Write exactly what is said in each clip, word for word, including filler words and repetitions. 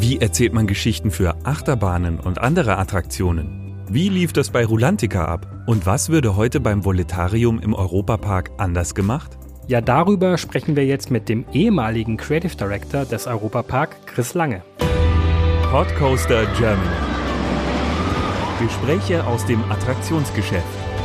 Wie erzählt man Geschichten für Achterbahnen und andere Attraktionen? Wie lief das bei Rulantica ab? Und was würde heute beim Voletarium im Europapark anders gemacht? Ja, darüber sprechen wir jetzt mit dem ehemaligen Creative Director des Europapark, Chris Lange. Podcoaster Germany. Gespräche aus dem Attraktionsgeschäft.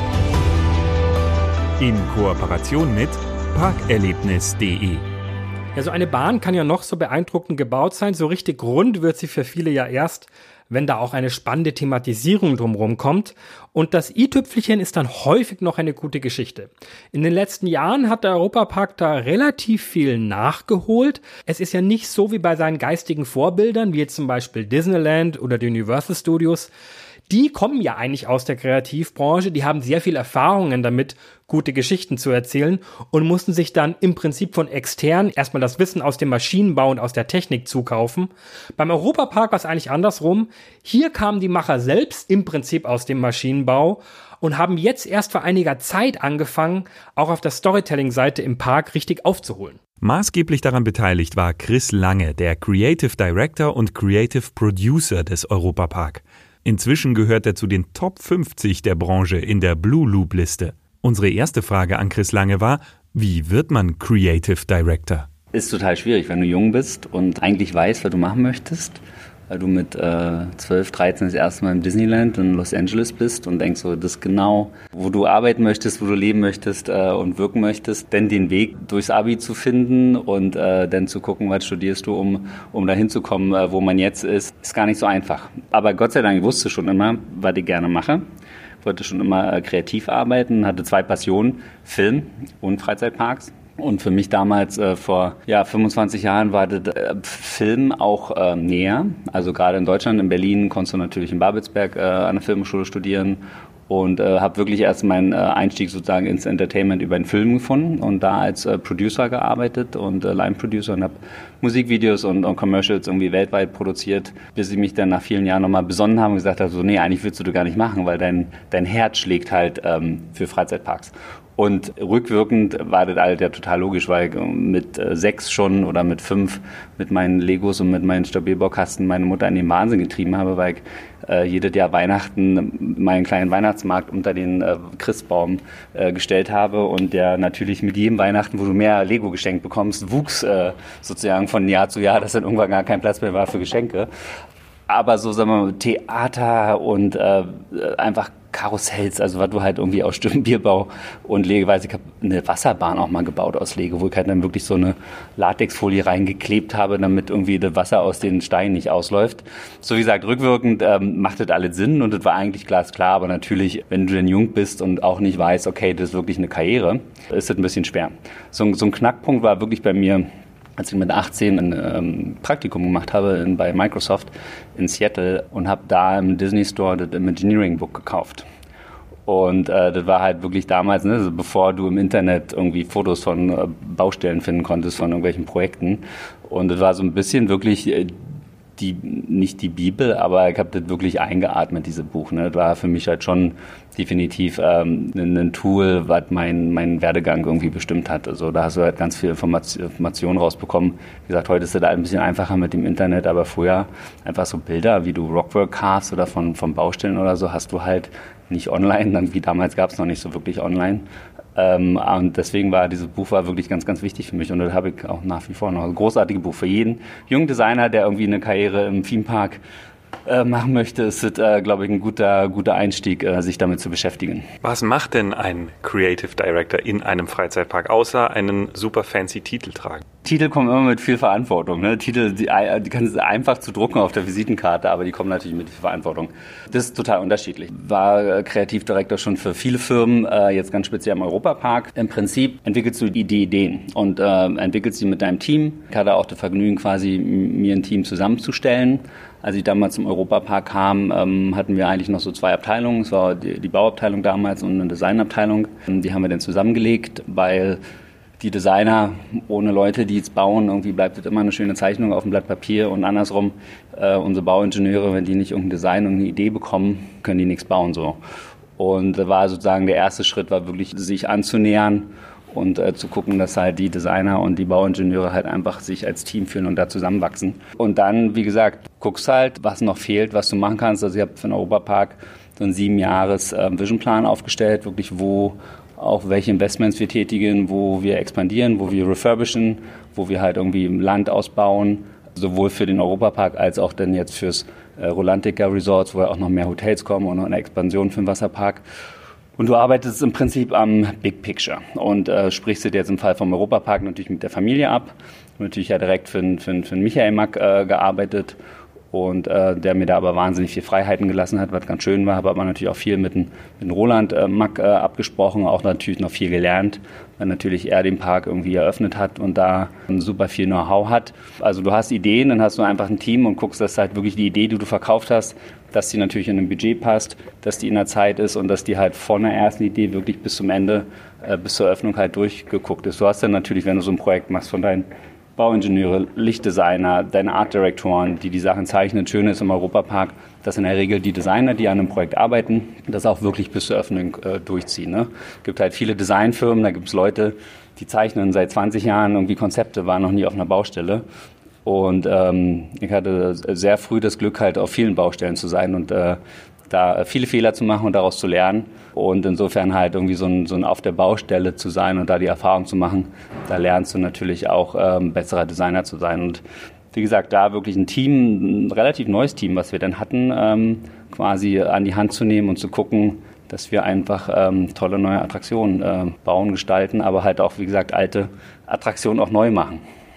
In Kooperation mit parkerlebnis punkt de. Ja, so eine Bahn kann ja noch so beeindruckend gebaut sein. So richtig rund wird sie für viele ja erst, wenn da auch eine spannende Thematisierung drumherum kommt. Und das i-Tüpfelchen ist dann häufig noch eine gute Geschichte. In den letzten Jahren hat der Europapark da relativ viel nachgeholt. Es ist ja nicht so wie bei seinen geistigen Vorbildern, wie jetzt zum Beispiel Disneyland oder die Universal Studios. Die kommen ja eigentlich aus der Kreativbranche, die haben sehr viel Erfahrungen damit, gute Geschichten zu erzählen und mussten sich dann im Prinzip von extern erstmal das Wissen aus dem Maschinenbau und aus der Technik zukaufen. Beim Europapark war es eigentlich andersrum. Hier kamen die Macher selbst im Prinzip aus dem Maschinenbau und haben jetzt erst vor einiger Zeit angefangen, auch auf der Storytelling-Seite im Park richtig aufzuholen. Maßgeblich daran beteiligt war Chris Lange, der Creative Director und Creative Producer des Europapark. Inzwischen gehört er zu den Top fünfzig der Branche in der Blue Loop Liste. Unsere erste Frage an Chris Lange war, wie wird man Creative Director? Ist total schwierig, wenn du jung bist und eigentlich weißt, was du machen möchtest, weil du mit äh, zwölf, dreizehn das erste Mal im Disneyland in Los Angeles bist und denkst so, das ist genau, wo du arbeiten möchtest, wo du leben möchtest äh, und wirken möchtest, denn den Weg durchs Abi zu finden und äh, dann zu gucken, was studierst du, um, um dahin zu kommen, äh, wo man jetzt ist, ist gar nicht so einfach. Aber Gott sei Dank, ich wusste schon immer, was ich gerne mache. Ich wollte schon immer äh, kreativ arbeiten, hatte zwei Passionen, Film und Freizeitparks. Und für mich damals äh, vor ja, fünfundzwanzig Jahren war der äh, Film auch äh, näher. Also gerade in Deutschland, in Berlin, konntest du natürlich in Babelsberg äh, an der Filmschule studieren. Und äh, habe wirklich erst meinen äh, Einstieg sozusagen ins Entertainment über einen Film gefunden und da als äh, Producer gearbeitet und äh, Line-Producer und habe Musikvideos und, und Commercials irgendwie weltweit produziert, bis ich mich dann nach vielen Jahren nochmal besonnen habe und gesagt habe, so nee, eigentlich willst du das gar nicht machen, weil dein, dein Herz schlägt halt ähm, für Freizeitparks. Und rückwirkend war das halt ja total logisch, weil mit sechs schon oder mit fünf mit meinen Legos und mit meinen Stabilbaukasten meine Mutter in den Wahnsinn getrieben habe, weil ich äh, jedes Jahr Weihnachten meinen kleinen Weihnachtsmarkt unter den äh, Christbaum äh, gestellt habe und der natürlich mit jedem Weihnachten, wo du mehr Lego geschenkt bekommst, wuchs äh, sozusagen von Jahr zu Jahr, dass dann irgendwann gar kein Platz mehr war für Geschenke. Aber so, sagen wir mal, Theater und äh, einfach Karussells, also was du halt irgendwie aus Stimmbierbau und Lego, weiß ich habe eine Wasserbahn auch mal gebaut aus Lego, wo ich halt dann wirklich so eine Latexfolie reingeklebt habe, damit irgendwie das Wasser aus den Steinen nicht ausläuft. So wie gesagt, rückwirkend ähm, macht das alles Sinn und das war eigentlich glasklar, aber natürlich, wenn du denn jung bist und auch nicht weißt, okay, das ist wirklich eine Karriere, ist das ein bisschen schwer. So, so ein Knackpunkt war wirklich bei mir, als ich mit achtzehn ein ähm, Praktikum gemacht habe in, bei Microsoft in Seattle und habe da im Disney Store das Imagineering Book gekauft. Und äh, das war halt wirklich damals, ne, also bevor du im Internet irgendwie Fotos von äh, Baustellen finden konntest, von irgendwelchen Projekten. Und das war so ein bisschen wirklich äh, die, nicht die Bibel, aber ich habe das wirklich eingeatmet, dieses Buch. Ne? Das war für mich halt schon definitiv ähm, ein Tool, was mein, mein Werdegang irgendwie bestimmt hat. Also da hast du halt ganz viel Informationen rausbekommen. Wie gesagt, heute ist das halt ein bisschen einfacher mit dem Internet, aber früher einfach so Bilder, wie du Rockwork hast oder von, von Baustellen oder so, hast du halt nicht online, dann wie damals gab es noch nicht so wirklich online. Ähm, und deswegen war dieses Buch war wirklich ganz, ganz wichtig für mich und das habe ich auch nach wie vor noch. Ein großartiges Buch für jeden jungen Designer, der irgendwie eine Karriere im Themepark äh, machen möchte, ist es, äh, glaube ich, ein guter, guter Einstieg, äh, sich damit zu beschäftigen. Was macht denn ein Creative Director in einem Freizeitpark, außer einen super fancy Titel tragen? Titel kommen immer mit viel Verantwortung. Ne? Titel, die, die kannst du einfach zu drucken auf der Visitenkarte, aber die kommen natürlich mit viel Verantwortung. Das ist total unterschiedlich. War Kreativdirektor schon für viele Firmen, äh, jetzt ganz speziell im Europapark. Im Prinzip entwickelst du die Ideen und äh, entwickelst sie mit deinem Team. Ich hatte auch das Vergnügen, quasi mir ein Team zusammenzustellen. Als ich damals zum Europapark kam, ähm, hatten wir eigentlich noch so zwei Abteilungen. Es war die, die Bauabteilung damals und eine Designabteilung. Die haben wir dann zusammengelegt, weil die Designer ohne Leute, die jetzt bauen, irgendwie bleibt es immer eine schöne Zeichnung auf dem Blatt Papier und andersrum, äh, unsere Bauingenieure, wenn die nicht irgendein Design, irgendeine Idee bekommen, können die nichts bauen so. Und da war sozusagen der erste Schritt, war wirklich sich anzunähern und äh, zu gucken, dass halt die Designer und die Bauingenieure halt einfach sich als Team fühlen und da zusammenwachsen. Und dann, wie gesagt, guckst halt, was noch fehlt, was du machen kannst. Also ich habe für den Europapark so einen sieben Jahres äh, Visionplan aufgestellt, wirklich wo auch welche Investments wir tätigen, wo wir expandieren, wo wir refurbischen, wo wir halt irgendwie im Land ausbauen, sowohl für den Europapark als auch dann jetzt fürs äh, Rolantica Resorts, wo ja auch noch mehr Hotels kommen und noch eine Expansion für den Wasserpark. Und du arbeitest im Prinzip am Big Picture und äh, sprichst dir jetzt im Fall vom Europapark natürlich mit der Familie ab. Natürlich ja direkt für, für, für Michael Mack äh, gearbeitet und äh, der mir da aber wahnsinnig viel Freiheiten gelassen hat, was ganz schön war. Habe aber natürlich auch viel mit, dem, mit dem Roland äh, Mack äh, abgesprochen, auch natürlich noch viel gelernt, weil natürlich er den Park irgendwie eröffnet hat und da super viel Know-how hat. Also du hast Ideen, dann hast du einfach ein Team und guckst, dass halt wirklich die Idee, die du verkauft hast, dass die natürlich in ein Budget passt, dass die in der Zeit ist und dass die halt von der ersten Idee wirklich bis zum Ende, äh, bis zur Eröffnung halt durchgeguckt ist. Du hast dann natürlich, wenn du so ein Projekt machst, von deinen Bauingenieure, Lichtdesigner, deine Artdirektoren, die die Sachen zeichnen. Schön ist im Europapark, dass in der Regel die Designer, die an einem Projekt arbeiten, das auch wirklich bis zur Eröffnung äh, durchziehen. Ne? Es gibt halt viele Designfirmen, da gibt es Leute, die zeichnen seit zwanzig Jahren irgendwie Konzepte, waren noch nie auf einer Baustelle. Und ähm, ich hatte sehr früh das Glück, halt auf vielen Baustellen zu sein und äh, da viele Fehler zu machen und daraus zu lernen. Und insofern halt irgendwie so ein, so ein auf der Baustelle zu sein und da die Erfahrung zu machen, da lernst du natürlich auch ähm, besserer Designer zu sein. Und wie gesagt, da wirklich ein Team, ein relativ neues Team, was wir dann hatten, ähm, quasi an die Hand zu nehmen und zu gucken, dass wir einfach ähm, tolle neue Attraktionen äh, bauen, gestalten, aber halt auch, wie gesagt, alte Attraktionen auch neu machen.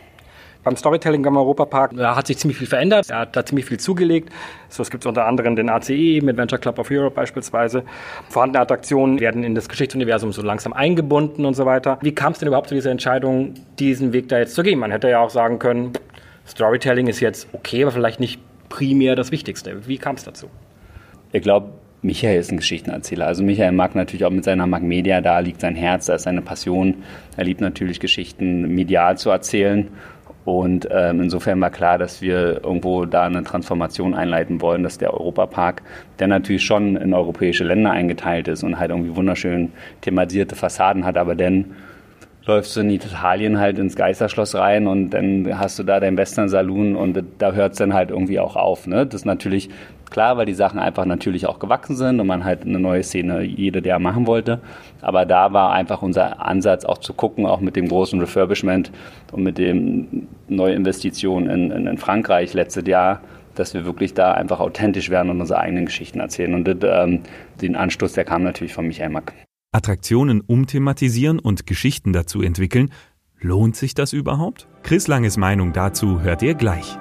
Beim Storytelling am Europapark da hat sich ziemlich viel verändert. Er hat da ziemlich viel zugelegt. So, es gibt unter anderem den A C E mit Venture Club of Europe beispielsweise. Vorhandene Attraktionen werden in das Geschichtsuniversum so langsam eingebunden und so weiter. Wie kam es denn überhaupt zu dieser Entscheidung, diesen Weg da jetzt zu gehen? Man hätte ja auch sagen können, Storytelling ist jetzt okay, aber vielleicht nicht primär das Wichtigste. Wie kam es dazu? Ich glaube, Michael ist ein Geschichtenerzähler. Also Michael mag natürlich auch mit seiner Mag Media, da liegt sein Herz, da ist seine Passion. Er liebt natürlich Geschichten medial zu erzählen. Und ähm, insofern war klar, dass wir irgendwo da eine Transformation einleiten wollen, dass der Europapark, der natürlich schon in europäische Länder eingeteilt ist und halt irgendwie wunderschön thematisierte Fassaden hat, aber dann läufst du in Italien halt ins Geisterschloss rein und dann hast du da deinen Western Saloon und da hört es dann halt irgendwie auch auf. Ne? Das ist natürlich klar, weil die Sachen einfach natürlich auch gewachsen sind und man halt eine neue Szene jede Jahr machen wollte. Aber da war einfach unser Ansatz auch zu gucken, auch mit dem großen Refurbishment und mit den Neuinvestitionen in, in, in Frankreich letztes Jahr, dass wir wirklich da einfach authentisch werden und unsere eigenen Geschichten erzählen. Und das, ähm, den Anstoß, der kam natürlich von Michael Mack. Attraktionen umthematisieren und Geschichten dazu entwickeln, lohnt sich das überhaupt? Chris Langes Meinung dazu hört ihr gleich.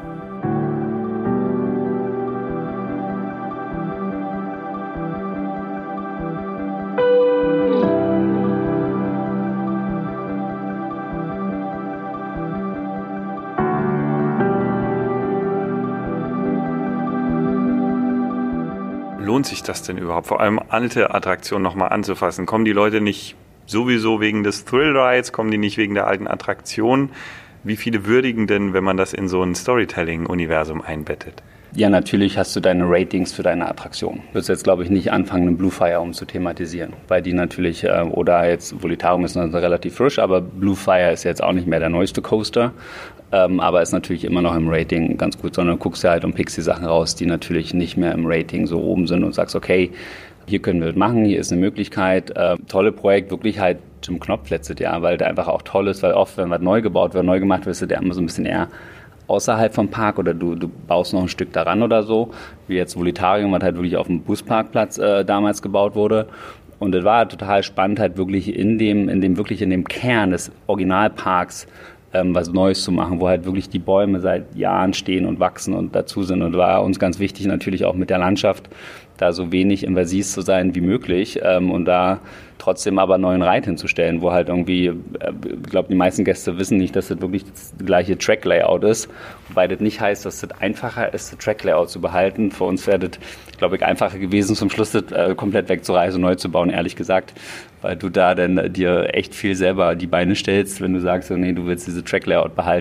Lohnt sich das denn überhaupt? Vor allem alte Attraktionen nochmal anzufassen. Kommen die Leute nicht sowieso wegen des Thrill-Rides? Kommen die nicht wegen der alten Attraktion? Wie viele würdigen denn, wenn man das in so ein Storytelling-Universum einbettet? Ja, natürlich hast du deine Ratings für deine Attraktion. Du wirst jetzt, glaube ich, nicht anfangen, einen Bluefire um zu thematisieren, weil die natürlich, äh, oder jetzt Volitarium ist noch relativ frisch, aber Bluefire ist jetzt auch nicht mehr der neueste Coaster, ähm, aber ist natürlich immer noch im Rating ganz gut, sondern guckst ja halt und pickst die Sachen raus, die natürlich nicht mehr im Rating so oben sind und sagst, okay, hier können wir das machen, hier ist eine Möglichkeit. Äh, tolle Projekt, wirklich halt Jim Knopf letztes Jahr, weil der einfach auch toll ist, weil oft, wenn was neu gebaut wird, neu gemacht wird, ist der immer so ein bisschen eher außerhalb vom Park oder du, du baust noch ein Stück daran oder so, wie jetzt Volitarium, was halt wirklich auf dem Busparkplatz äh, damals gebaut wurde. Und es war total spannend, halt wirklich in dem, in dem, wirklich in dem Kern des Originalparks ähm, was Neues zu machen, wo halt wirklich die Bäume seit Jahren stehen und wachsen und dazu sind. Und war uns ganz wichtig natürlich auch mit der Landschaft, da so wenig invasiv zu sein wie möglich ähm, und da trotzdem aber einen neuen Ride hinzustellen, wo halt irgendwie, äh, ich glaube, die meisten Gäste wissen nicht, dass das wirklich das gleiche Track-Layout ist, wobei das nicht heißt, dass das einfacher ist, das Track-Layout zu behalten. Für uns wäre das, glaube ich, einfacher gewesen, zum Schluss das äh, komplett wegzureißen, neu zu bauen, ehrlich gesagt, weil du da dann dir echt viel selber die Beine stellst, wenn du sagst, so, nee, du willst diese Track-Layout behalten.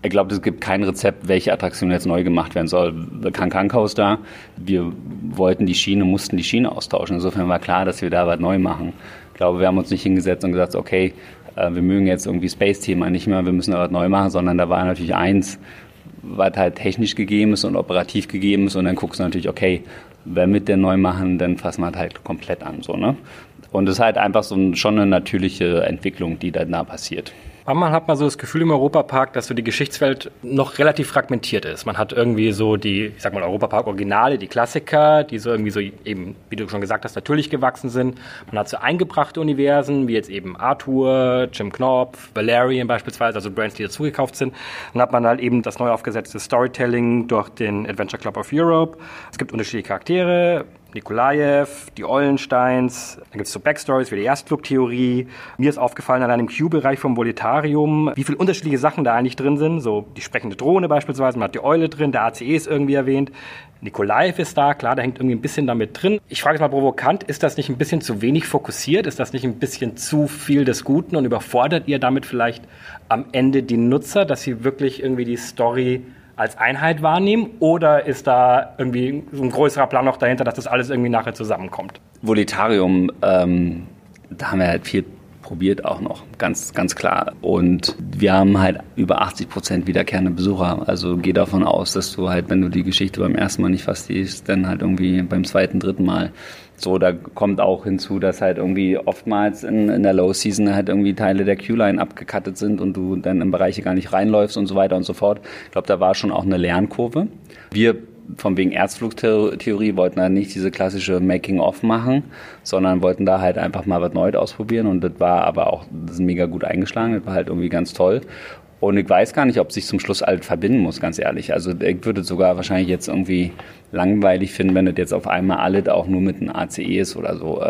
Ich glaube, es gibt kein Rezept, welche Attraktion jetzt neu gemacht werden soll. Cancan Coaster, wir wollten die Schiene, mussten die Schiene austauschen. Insofern war klar, dass wir da was neu machen. Ich glaube, wir haben uns nicht hingesetzt und gesagt, okay, wir mögen jetzt irgendwie Space-Thema nicht mehr, wir müssen da was neu machen, sondern da war natürlich eins, was halt technisch gegeben ist und operativ gegeben ist und dann guckst du natürlich, okay, wenn wir den neu machen, dann fassen wir halt komplett an. So, ne? Und es ist halt einfach so ein, schon eine natürliche Entwicklung, die dann da passiert. Manchmal hat man so das Gefühl im Europapark, dass so die Geschichtswelt noch relativ fragmentiert ist. Man hat irgendwie so die, ich sag mal, Europapark-Originale, die Klassiker, die so irgendwie so eben, wie du schon gesagt hast, natürlich gewachsen sind. Man hat so eingebrachte Universen, wie jetzt eben Arthur, Jim Knopf, Valerian beispielsweise, also Brands, die dazugekauft sind. Dann hat man halt eben das neu aufgesetzte Storytelling durch den Adventure Club of Europe. Es gibt unterschiedliche Charaktere, Nikolajew, die Eulensteins, dann gibt es so Backstories wie die Erstflugtheorie. Mir ist aufgefallen an einem Q-Bereich vom Voletarium, wie viele unterschiedliche Sachen da eigentlich drin sind. So die sprechende Drohne beispielsweise, man hat die Eule drin, der A C E ist irgendwie erwähnt. Nikolajew ist da, klar, da hängt irgendwie ein bisschen damit drin. Ich frage es mal provokant, ist das nicht ein bisschen zu wenig fokussiert? Ist das nicht ein bisschen zu viel des Guten und überfordert ihr damit vielleicht am Ende die Nutzer, dass sie wirklich irgendwie die Story als Einheit wahrnehmen, oder ist da irgendwie so ein größerer Plan noch dahinter, dass das alles irgendwie nachher zusammenkommt? Voletarium, ähm, da haben wir halt viel probiert auch noch, ganz, ganz klar. Und wir haben halt über achtzig Prozent wiederkehrende Besucher. Also geh davon aus, dass du halt, wenn du die Geschichte beim ersten Mal nicht verstehst, dann halt irgendwie beim zweiten, dritten Mal. So, da kommt auch hinzu, dass halt irgendwie oftmals in, in der Low Season halt irgendwie Teile der Q-Line abgekattet sind und du dann in Bereiche gar nicht reinläufst und so weiter und so fort. Ich glaube, da war schon auch eine Lernkurve. Wir von wegen Erzflugtheorie wollten halt nicht diese klassische Making-of machen, sondern wollten da halt einfach mal was Neues ausprobieren und das war aber auch, das ist mega gut eingeschlagen, das war halt irgendwie ganz toll. Und ich weiß gar nicht, ob sich zum Schluss halt verbinden muss, ganz ehrlich. Also ich würde sogar wahrscheinlich jetzt irgendwie langweilig finden, wenn das jetzt auf einmal alles auch nur mit einem A C E ist oder so.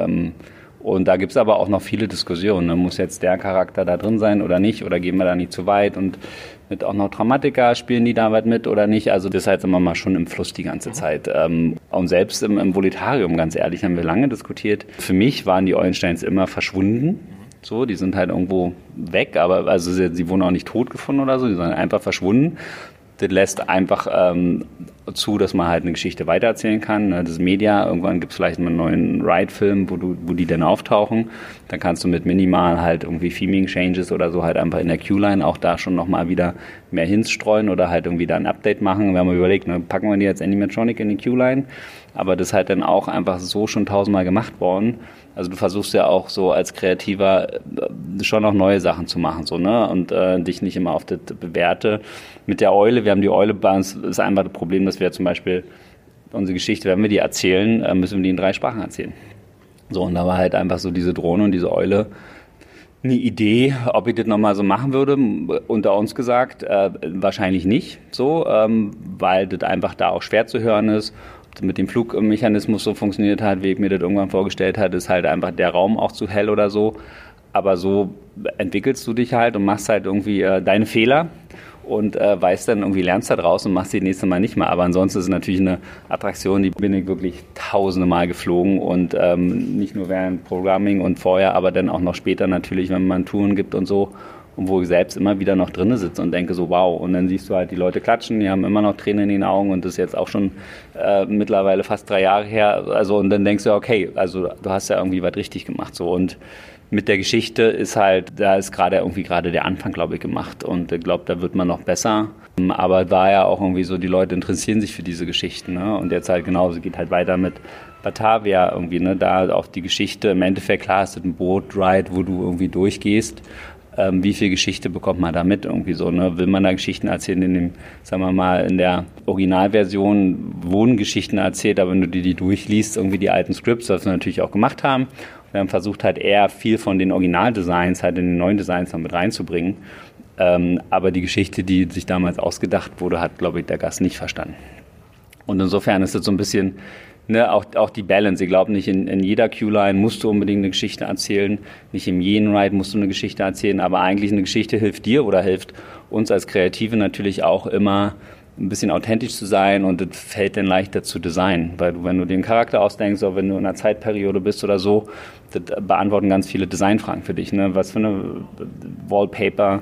Und da gibt es aber auch noch viele Diskussionen. Ne? Muss jetzt der Charakter da drin sein oder nicht? Oder gehen wir da nicht zu weit? Und mit auch noch Dramatiker, spielen die da was mit oder nicht? Also das ist halt immer mal schon im Fluss die ganze Zeit. Und selbst im, im Voletarium, ganz ehrlich, haben wir lange diskutiert. Für mich waren die Eulensteins immer verschwunden. So, die sind halt irgendwo weg, aber also sie, sie wurden auch nicht tot gefunden oder so, die sind einfach verschwunden. Das lässt einfach ähm, zu, dass man halt eine Geschichte weitererzählen kann. Das ist Media, irgendwann gibt es vielleicht mal einen neuen Ride-Film, wo, du, wo die dann auftauchen. Dann kannst du mit minimal halt irgendwie Theming-Changes oder so halt einfach in der Q-Line auch da schon nochmal wieder mehr hinstreuen oder halt irgendwie da ein Update machen. Wir haben überlegt, ne, packen wir die jetzt Animatronic in die Q-Line, aber das ist halt dann auch einfach so schon tausendmal gemacht worden. Also du versuchst ja auch so als Kreativer schon noch neue Sachen zu machen, so, ne? Und äh, dich nicht immer auf das Bewährte. Mit der Eule, wir haben die Eule bei uns, ist einfach das Problem, dass wir zum Beispiel unsere Geschichte, wenn wir die erzählen, müssen wir die in drei Sprachen erzählen. So, und da war halt einfach so diese Drohne und diese Eule eine Idee, ob ich das nochmal so machen würde, unter uns gesagt, äh, wahrscheinlich nicht so, ähm, weil das einfach da auch schwer zu hören ist. Mit dem Flugmechanismus so funktioniert hat, wie ich mir das irgendwann vorgestellt habe, ist halt einfach der Raum auch zu hell oder so. Aber so entwickelst du dich halt und machst halt irgendwie äh, deine Fehler und äh, weißt dann irgendwie, lernst da draus und machst die nächste Mal nicht mehr. Aber ansonsten ist es natürlich eine Attraktion, die bin ich wirklich tausende Mal geflogen und ähm, nicht nur während Programming und vorher, aber dann auch noch später natürlich, wenn man Touren gibt und so. Und wo ich selbst immer wieder noch drinne sitze und denke so, wow. Und dann siehst du halt die Leute klatschen, die haben immer noch Tränen in den Augen und das ist jetzt auch schon äh, mittlerweile fast drei Jahre her. Also und dann denkst du, okay, also du hast ja irgendwie was richtig gemacht. So. Und mit der Geschichte ist halt, da ist gerade irgendwie gerade der Anfang, glaube ich, gemacht. Und ich glaube, da wird man noch besser. Aber war ja auch irgendwie so, die Leute interessieren sich für diese Geschichten. Ne? Und jetzt halt genauso, geht halt weiter mit Batavia irgendwie, ne? Da auch die Geschichte, im Endeffekt, klar, ist das ein Boat-Ride, wo du irgendwie durchgehst. Ähm, wie viel Geschichte bekommt man da mit irgendwie so, ne? Will man da Geschichten erzählen in dem, sagen wir mal, in der Originalversion wurden Geschichten erzählt, aber wenn du dir die durchliest, irgendwie die alten Scripts, was wir natürlich auch gemacht haben, wir haben versucht halt eher viel von den Originaldesigns halt in den neuen Designs noch mit reinzubringen, ähm, aber die Geschichte, die sich damals ausgedacht wurde, hat, glaube ich, der Gast nicht verstanden. Und insofern ist das so ein bisschen, ne, auch, auch die Balance. Ich glaube nicht, in, in jeder Q-Line musst du unbedingt eine Geschichte erzählen, nicht in jedem Ride musst du eine Geschichte erzählen, aber eigentlich eine Geschichte hilft dir oder hilft uns als Kreative natürlich auch immer ein bisschen authentisch zu sein und es fällt dann leichter zu designen, weil du, wenn du dir einen Charakter ausdenkst oder wenn du in einer Zeitperiode bist oder so, das beantworten ganz viele Designfragen für dich. Ne? Was für eine Wallpaper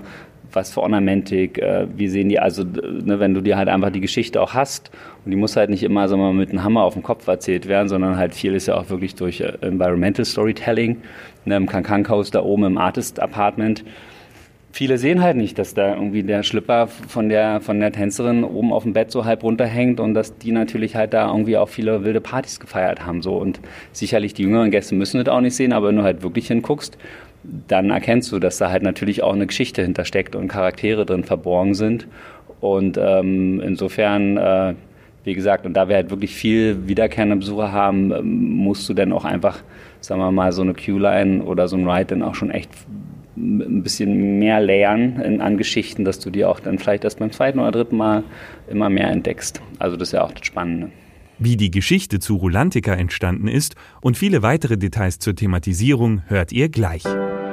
was für Ornamentik, äh, wie sehen die, also ne, wenn du dir halt einfach die Geschichte auch hast und die muss halt nicht immer, sagen wir mal, mit einem Hammer auf dem Kopf erzählt werden, sondern halt viel ist ja auch wirklich durch äh, Environmental Storytelling, ne, im Kankan House da oben im Artist Apartment. Viele sehen halt nicht, dass da irgendwie der Schlüpper von der, von der Tänzerin oben auf dem Bett so halb runterhängt und dass die natürlich halt da irgendwie auch viele wilde Partys gefeiert haben. So. Und sicherlich die jüngeren Gäste müssen das auch nicht sehen, aber wenn du halt wirklich hinguckst, dann erkennst du, dass da halt natürlich auch eine Geschichte hintersteckt und Charaktere drin verborgen sind. Und ähm, insofern, äh, wie gesagt, und da wir halt wirklich viel wiederkehrende Besucher haben, ähm, musst du dann auch einfach, sagen wir mal, so eine Queue-Line oder so ein Ride dann auch schon echt ein bisschen mehr layern in, an Geschichten, dass du dir auch dann vielleicht erst beim zweiten oder dritten Mal immer mehr entdeckst. Also das ist ja auch das Spannende. Wie die Geschichte zu Rulantica entstanden ist und viele weitere Details zur Thematisierung hört ihr gleich.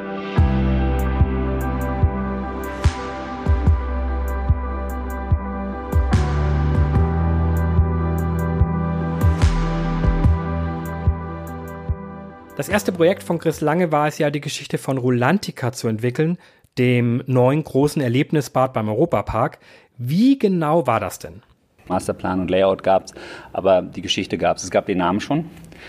Das erste Projekt von Chris Lange war es ja, die Geschichte von Rulantica zu entwickeln, dem neuen großen Erlebnisbad beim Europapark. Wie genau war das denn? Masterplan und Layout gab es, aber die Geschichte gab es. Es gab den Namen schon.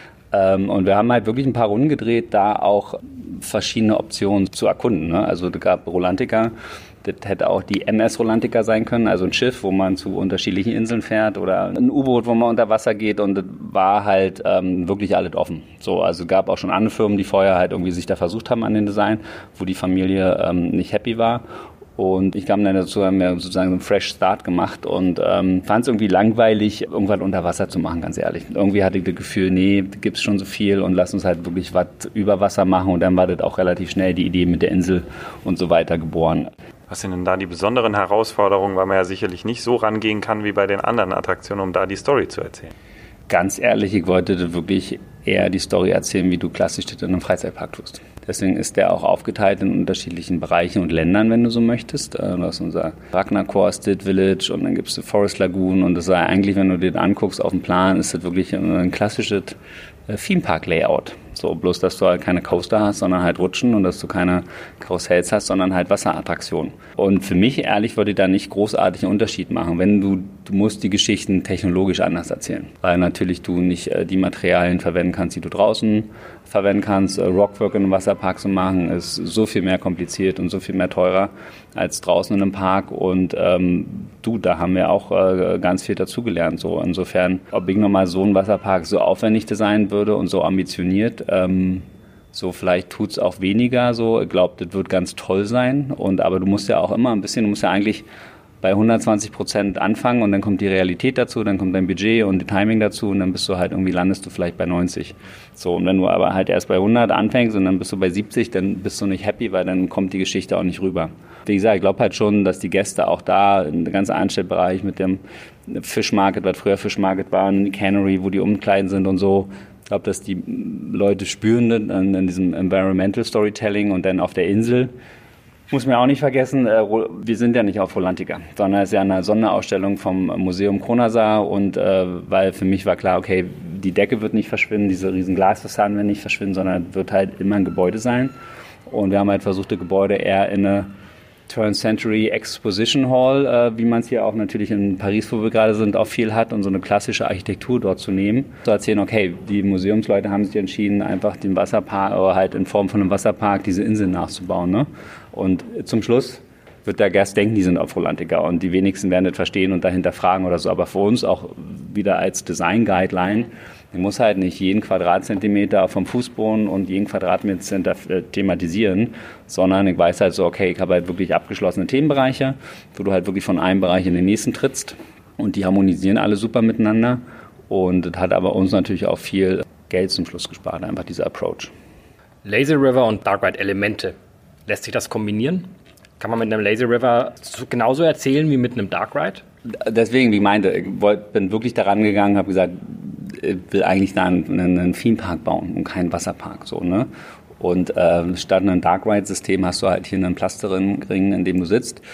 Ähm, und wir haben halt wirklich ein paar Runden gedreht, da auch verschiedene Optionen zu erkunden. Ne? Also es gab Rulantica, das hätte auch die M S Rulantica sein können, also ein Schiff, wo man zu unterschiedlichen Inseln fährt oder ein U-Boot, wo man unter Wasser geht, und das war halt ähm, wirklich alles offen. So, also es gab auch schon andere Firmen, die vorher halt irgendwie sich da versucht haben an den Design, wo die Familie ähm, nicht happy war. Und ich kam dann dazu, haben wir sozusagen einen Fresh Start gemacht und ähm, fand es irgendwie langweilig, irgendwas unter Wasser zu machen, ganz ehrlich. Irgendwie hatte ich das Gefühl, nee, gibt's schon so viel und lass uns halt wirklich was über Wasser machen. Und dann war das auch relativ schnell die Idee mit der Insel und so weiter geboren. Was sind denn da die besonderen Herausforderungen, weil man ja sicherlich nicht so rangehen kann wie bei den anderen Attraktionen, um da die Story zu erzählen? Ganz ehrlich, ich wollte das wirklich eher die Story erzählen, wie du klassisch das in einem Freizeitpark tust. Deswegen ist der auch aufgeteilt in unterschiedlichen Bereichen und Ländern, wenn du so möchtest. Du hast unser Ragnar State Village und dann gibt es die Forest Lagoon. Und das sei eigentlich, wenn du dir das anguckst auf dem Plan, ist das wirklich ein klassisches Theme-Park-Layout. So, bloß, dass du halt keine Coaster hast, sondern halt Rutschen, und dass du keine Karussells hast, sondern halt Wasserattraktionen. Und für mich, ehrlich, würde ich da nicht großartig einen Unterschied machen. Wenn du, du musst die Geschichten technologisch anders erzählen. Weil natürlich du nicht äh, die Materialien verwenden kannst, die du draußen verwenden kannst. Äh, Rockwork in einem Wasserpark zu machen, ist so viel mehr kompliziert und so viel mehr teurer als draußen in einem Park. Und ähm, du, da haben wir auch äh, ganz viel dazugelernt. So, insofern, ob ich nochmal so einen Wasserpark so aufwendig designen würde und so ambitioniert, Ähm, so vielleicht tut's auch weniger so. Ich glaube, das wird ganz toll sein. Und aber du musst ja auch immer ein bisschen, du musst ja eigentlich bei hundertzwanzig Prozent anfangen und dann kommt die Realität dazu, dann kommt dein Budget und Timing dazu und dann bist du halt irgendwie, landest du vielleicht bei neunzig. So, und wenn du aber halt erst bei hundert anfängst und dann bist du bei siebzig, dann bist du nicht happy, weil dann kommt die Geschichte auch nicht rüber. Wie gesagt, ich glaube halt schon, dass die Gäste auch da, im ganzen Einstellbereich mit dem Fischmarket, was früher Fischmarket war, ein Cannery, wo die Umkleiden sind und so, ich glaube, dass die Leute spüren dann in diesem Environmental Storytelling. Und dann auf der Insel, muss man auch nicht vergessen, wir sind ja nicht auf Rulantica, sondern es ist ja eine Sonderausstellung vom Museum Kronasar. Und äh, weil für mich war klar, okay, die Decke wird nicht verschwinden, diese riesen Glasfassaden werden nicht verschwinden, sondern wird halt immer ein Gebäude sein. Und wir haben halt versucht, das Gebäude eher in eine Turn-Century Exposition Hall, äh, wie man es hier auch natürlich in Paris, wo wir gerade sind, auch viel hat, und so eine klassische Architektur dort zu nehmen. Zu erzählen, okay, die Museumsleute haben sich entschieden, einfach den Wasserpark, oder halt in Form von einem Wasserpark, diese Insel nachzubauen. Ne? Und zum Schluss wird der Gast denken, die sind auf Rulantica, und die wenigsten werden das verstehen und dahinter fragen oder so. Aber für uns auch wieder als Design-Guideline, ich muss halt nicht jeden Quadratzentimeter vom Fußboden und jeden Quadratmeter thematisieren, sondern ich weiß halt so, okay, ich habe halt wirklich abgeschlossene Themenbereiche, wo du halt wirklich von einem Bereich in den nächsten trittst, und die harmonisieren alle super miteinander, und das hat aber uns natürlich auch viel Geld zum Schluss gespart, einfach dieser Approach. Lazy River und Dark Ride Elemente. Lässt sich das kombinieren? Kann man mit einem Lazy River genauso erzählen wie mit einem Dark Ride? Deswegen, wie ich meinte, ich wollt, bin wirklich daran gegangen, habe gesagt, ich will eigentlich da einen, einen Theme-Park bauen und keinen Wasserpark. So, ne? Und äh, statt einem Dark Ride-System hast du halt hier einen Plastering, in dem du sitzt.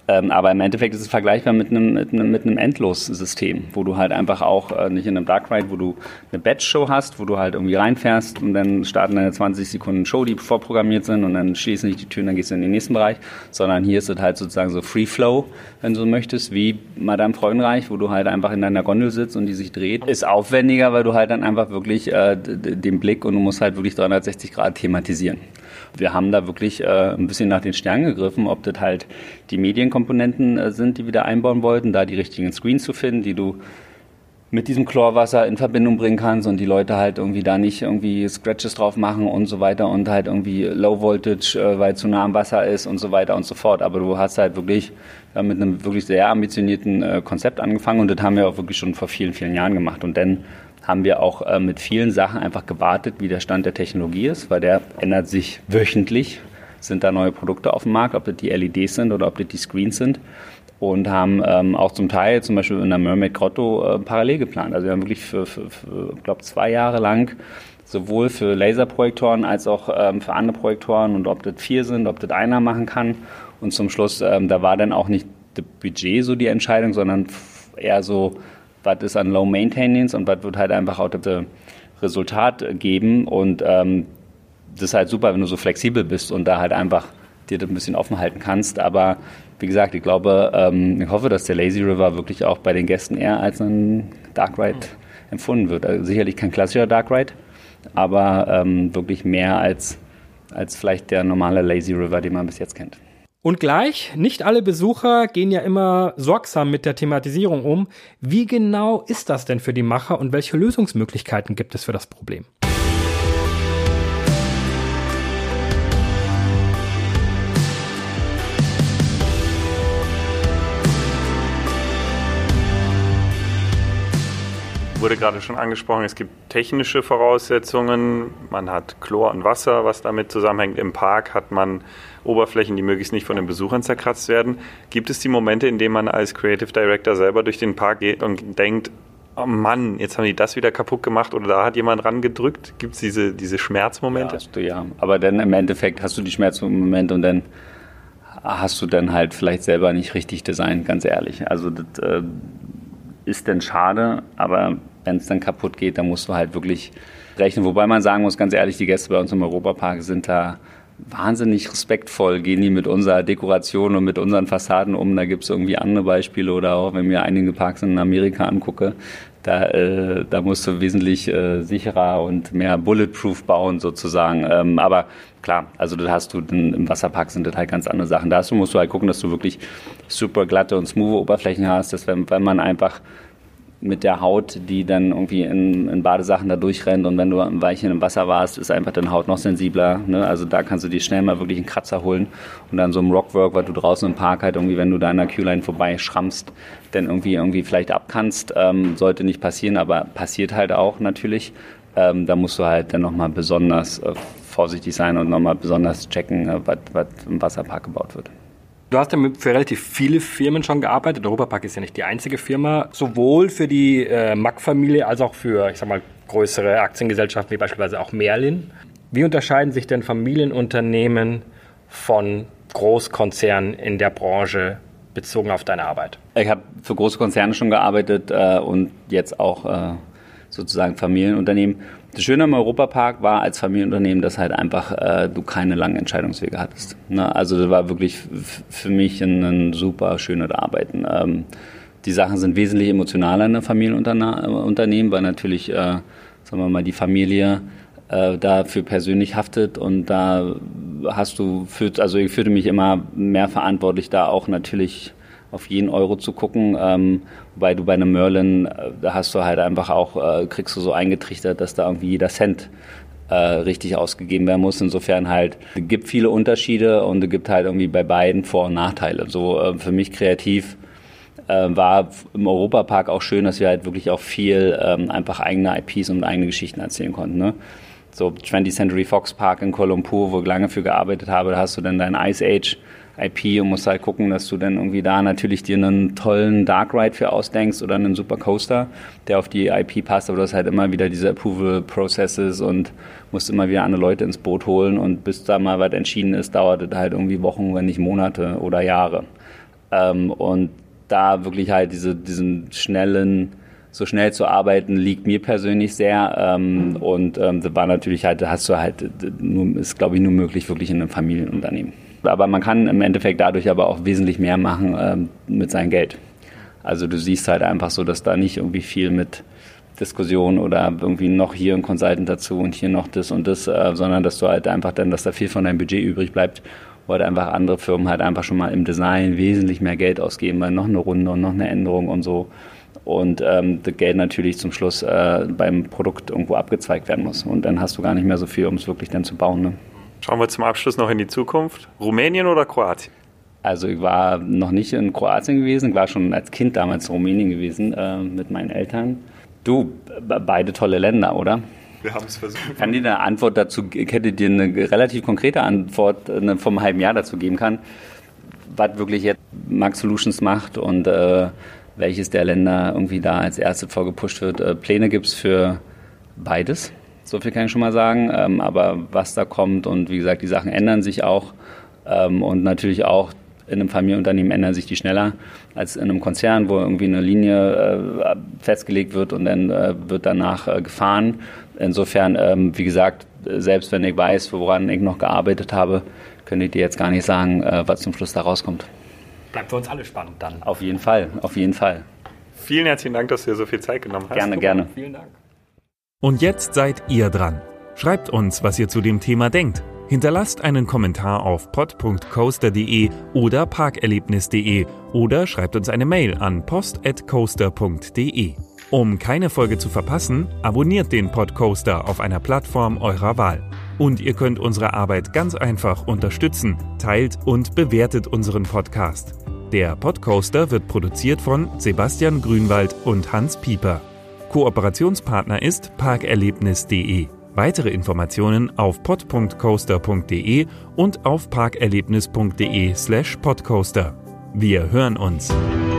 Ähm, aber im Endeffekt ist es vergleichbar mit einem, mit einem, mit einem Endlos-System, wo du halt einfach auch äh, nicht in einem Dark Ride, wo du eine Batch-Show hast, wo du halt irgendwie reinfährst und dann starten eine zwanzig Sekunden Show, die vorprogrammiert sind und dann schließen sich die Türen, dann gehst du in den nächsten Bereich, sondern hier ist es halt sozusagen so Free Flow, wenn du so möchtest, wie Madame Freudenreich, wo du halt einfach in deiner Gondel sitzt und die sich dreht. Ist aufwendiger, weil du halt dann einfach wirklich äh, den Blick und du musst halt wirklich dreihundertsechzig Grad thematisieren. Wir haben da wirklich äh, ein bisschen nach den Sternen gegriffen, ob das halt die Medienkomponenten äh, sind, die wir da einbauen wollten, da die richtigen Screens zu finden, die du mit diesem Chlorwasser in Verbindung bringen kannst und die Leute halt irgendwie da nicht irgendwie Scratches drauf machen und so weiter und halt irgendwie Low Voltage, äh, weil zu nah am Wasser ist und so weiter und so fort. Aber du hast halt wirklich äh, mit einem wirklich sehr ambitionierten äh, Konzept angefangen und das haben wir auch wirklich schon vor vielen, vielen Jahren gemacht. Und dann haben wir auch äh, mit vielen Sachen einfach gewartet, wie der Stand der Technologie ist, weil der ändert sich wöchentlich. Sind da neue Produkte auf dem Markt, ob das die L E Ds sind oder ob das die Screens sind. Und haben ähm, auch zum Teil, zum Beispiel in der Mermaid Grotto, äh, parallel geplant. Also wir haben wirklich für, für, für ich glaube, zwei Jahre lang sowohl für Laserprojektoren als auch ähm, für andere Projektoren und ob das vier sind, ob das einer machen kann. Und zum Schluss, ähm, da war dann auch nicht das Budget so die Entscheidung, sondern eher so, was ist an Low Maintenance und was wird halt einfach auch das Resultat geben. Und ähm, das ist halt super, wenn du so flexibel bist und da halt einfach dir das ein bisschen offen halten kannst. Aber wie gesagt, ich glaube, ähm, ich hoffe, dass der Lazy River wirklich auch bei den Gästen eher als ein Dark Ride mhm. empfunden wird. Also sicherlich kein klassischer Dark Ride, aber ähm, wirklich mehr als, als vielleicht der normale Lazy River, den man bis jetzt kennt. Und gleich, nicht alle Besucher gehen ja immer sorgsam mit der Thematisierung um. Wie genau ist das denn für die Macher und welche Lösungsmöglichkeiten gibt es für das Problem? Wurde gerade schon angesprochen, es gibt technische Voraussetzungen, man hat Chlor und Wasser, was damit zusammenhängt. Im Park hat man Oberflächen, die möglichst nicht von den Besuchern zerkratzt werden. Gibt es die Momente, in denen man als Creative Director selber durch den Park geht und denkt, oh Mann, jetzt haben die das wieder kaputt gemacht oder da hat jemand rangedrückt? Gibt es diese, diese Schmerzmomente? Ja, hast du ja, aber dann im Endeffekt hast du die Schmerzmomente und dann hast du dann halt vielleicht selber nicht richtig designt, ganz ehrlich. Also das äh, ist dann schade, aber wenn es dann kaputt geht, dann musst du halt wirklich rechnen. Wobei man sagen muss, ganz ehrlich, die Gäste bei uns im Europapark sind da wahnsinnig respektvoll, gehen die mit unserer Dekoration und mit unseren Fassaden um. Da gibt es irgendwie andere Beispiele oder auch, wenn mir einige Parks in Amerika angucke, da, äh, da musst du wesentlich äh, sicherer und mehr bulletproof bauen sozusagen. Ähm, aber klar, also das hast du dann, im Wasserpark sind das halt ganz andere Sachen. Da musst du halt gucken, dass du wirklich super glatte und smooth Oberflächen hast, dass wenn, wenn man einfach mit der Haut, die dann irgendwie in, in Badesachen da durchrennt und wenn du ein Weilchen im Wasser warst, ist einfach deine Haut noch sensibler. Ne? Also da kannst du dir schnell mal wirklich einen Kratzer holen und dann so im Rockwork, was du draußen im Park halt irgendwie, wenn du da an der Q-Line vorbei schrammst, dann irgendwie irgendwie vielleicht abkannst. Ähm, sollte nicht passieren, aber passiert halt auch natürlich. Ähm, da musst du halt dann nochmal besonders äh, vorsichtig sein und nochmal besonders checken, äh, was, was im Wasserpark gebaut wird. Du hast ja für relativ viele Firmen schon gearbeitet. Der Europapark ist ja nicht die einzige Firma. Sowohl für die äh, Mack-Familie als auch für, ich sag mal, größere Aktiengesellschaften wie beispielsweise auch Merlin. Wie unterscheiden sich denn Familienunternehmen von Großkonzernen in der Branche bezogen auf deine Arbeit? Ich habe für große Konzerne schon gearbeitet äh, und jetzt auch äh, sozusagen Familienunternehmen. Das Schöne am Europapark war als Familienunternehmen, dass halt einfach äh, du keine langen Entscheidungswege hattest. Ne? Also das war wirklich f- für mich ein, ein super schönes Arbeiten. Ähm, die Sachen sind wesentlich emotionaler in einem Familienunternehmen, weil natürlich, äh, sagen wir mal, die Familie äh, dafür persönlich haftet und da hast du, führt, also ich fühlte mich immer mehr verantwortlich, da auch natürlich auf jeden Euro zu gucken, ähm, wobei du bei einem Merlin, äh, da hast du halt einfach auch, äh, kriegst du so eingetrichtert, dass da irgendwie jeder Cent äh, richtig ausgegeben werden muss. Insofern halt, es gibt viele Unterschiede und es gibt halt irgendwie bei beiden Vor- und Nachteile. So äh, für mich kreativ äh, war im Europapark auch schön, dass wir halt wirklich auch viel ähm, einfach eigene I Ps und eigene Geschichten erzählen konnten. Ne? So twentieth Century Fox Park in Kuala Lumpur, wo ich lange für gearbeitet habe, da hast du dann dein Ice Age I P und musst halt gucken, dass du dann irgendwie da natürlich dir einen tollen Dark Ride für ausdenkst oder einen Super Coaster, der auf die I P passt, aber du hast halt immer wieder diese Approval Processes und musst immer wieder andere Leute ins Boot holen und bis da mal was entschieden ist, dauert es halt irgendwie Wochen, wenn nicht Monate oder Jahre. Ähm, und da wirklich halt diese, diesen schnellen, so schnell zu arbeiten, liegt mir persönlich sehr. Ähm, und ähm, das war natürlich halt, hast du halt, nur, ist glaube ich nur möglich wirklich in einem Familienunternehmen. Aber man kann im Endeffekt dadurch aber auch wesentlich mehr machen ähm, mit seinem Geld. Also du siehst halt einfach so, dass da nicht irgendwie viel mit Diskussion oder irgendwie noch hier ein Consultant dazu und hier noch das und das, äh, sondern dass du halt einfach dann, dass da viel von deinem Budget übrig bleibt, wo halt einfach andere Firmen halt einfach schon mal im Design wesentlich mehr Geld ausgeben, weil noch eine Runde und noch eine Änderung und so. Und ähm, das Geld natürlich zum Schluss äh, beim Produkt irgendwo abgezweigt werden muss. Und dann hast du gar nicht mehr so viel, um es wirklich dann zu bauen. Ne? Schauen wir zum Abschluss noch in die Zukunft. Rumänien oder Kroatien? Also ich war noch nicht in Kroatien gewesen, ich war schon als Kind damals in Rumänien gewesen äh, mit meinen Eltern. Du, beide tolle Länder, oder? Wir haben es versucht. Kann dir eine Antwort dazu, ich hätte dir eine relativ konkrete Antwort eine, vom halben Jahr dazu geben kann, was wirklich jetzt Max Solutions macht und äh, welches der Länder irgendwie da als erste vorgepusht wird. Äh, Pläne gibt es für beides, so viel kann ich schon mal sagen. Ähm, aber was da kommt und wie gesagt, die Sachen ändern sich auch ähm, und natürlich auch in einem Familienunternehmen ändern sich die schneller als in einem Konzern, wo irgendwie eine Linie äh, festgelegt wird und dann äh, wird danach äh, gefahren. Insofern, ähm, wie gesagt, selbst wenn ich weiß, woran ich noch gearbeitet habe, könnte ich dir jetzt gar nicht sagen, äh, was zum Schluss da rauskommt. Bleibt für uns alle spannend dann. Auf jeden Fall, auf jeden Fall. Vielen herzlichen Dank, dass du dir so viel Zeit genommen hast. Gerne, Super. gerne. Vielen Dank. Und jetzt seid ihr dran. Schreibt uns, was ihr zu dem Thema denkt. Hinterlasst einen Kommentar auf pod punkt coaster punkt de oder parkerlebnis punkt de oder schreibt uns eine Mail an post at coaster punkt de. Um keine Folge zu verpassen, abonniert den Podcoaster auf einer Plattform eurer Wahl. Und ihr könnt unsere Arbeit ganz einfach unterstützen, teilt und bewertet unseren Podcast. Der Podcoaster wird produziert von Sebastian Grünwald und Hans Pieper. Kooperationspartner ist parkerlebnis punkt de. Weitere Informationen auf pod punkt coaster punkt de und auf parkerlebnis punkt de slash podcoaster. Wir hören uns.